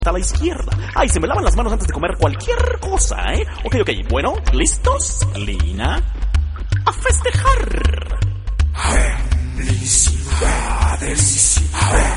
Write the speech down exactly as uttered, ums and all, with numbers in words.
a la izquierda. Ay, se me lavan las manos antes de comer cualquier cosa, ¿eh? Ok, ok, bueno, ¿listos? Lina, a festejar. Felicidades.